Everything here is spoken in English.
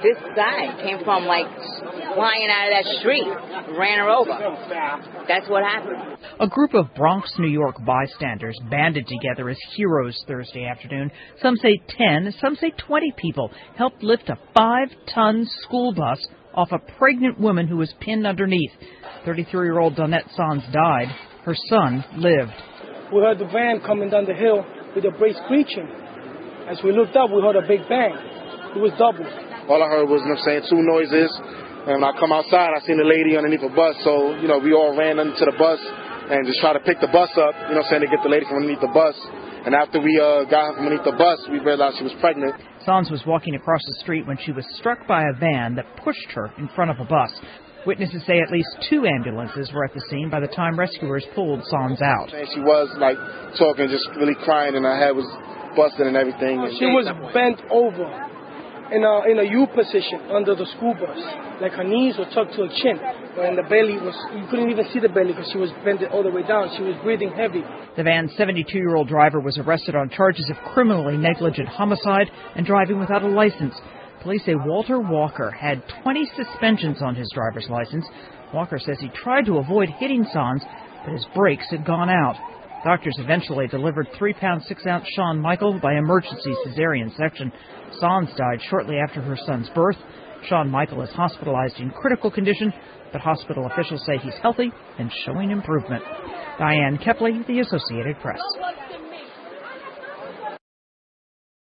this side. Came from, like, flying out of that street. Ran her over. That's what happened. A group of Bronx, New York bystanders banded together as heroes Thursday afternoon. Some say 10, some say 20 people helped lift a 5-ton school bus off a pregnant woman who was pinned underneath. 33-year-old Donette Sanz died. Her son lived. We heard the van coming down the hill with the brakes screeching. As we looked up, we heard a big bang. It was double. All I heard was, two noises. And when I come outside, I seen the lady underneath the bus. So, we all ran into the bus and just tried to pick the bus up, to get the lady from underneath the bus. And after we got her from underneath the bus, we realized she was pregnant. Sanz was walking across the street when she was struck by a van that pushed her in front of a bus. Witnesses say at least 2 ambulances were at the scene by the time rescuers pulled Sanz out. She was, talking, just really crying, and her head was busted and everything. She was bent over in a U position under the school bus. Like her knees were tucked to her chin. And the belly you couldn't even see the belly because she was bent all the way down. She was breathing heavy. The van's 72-year-old driver was arrested on charges of criminally negligent homicide and driving without a license. Police say Walter Walker had 20 suspensions on his driver's license. Walker says he tried to avoid hitting Sanz, but his brakes had gone out. Doctors eventually delivered 3-pound 6-ounce Sean Michael by emergency cesarean section. Sanz died shortly after her son's birth. Sean Michael is hospitalized in critical condition, but hospital officials say he's healthy and showing improvement. Diane Kepley, The Associated Press.